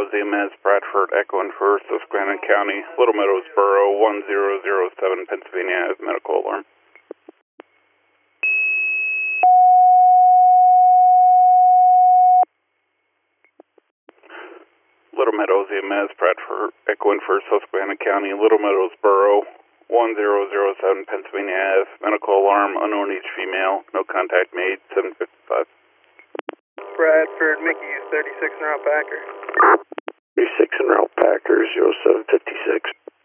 Meadows, EMS, Bradford, Echo and First, Susquehanna County, Little Meadows Borough, 1007, Pennsylvania, has medical alarm. Little Meadows, EMS, Bradford, Echo and First, Susquehanna County, Little Meadows Borough, 1007, Pennsylvania, has medical alarm, unknown age female, no contact made, 7:55. Bradford, Mickey, 36 and Route Packer. 36 and Route Packer, 0756.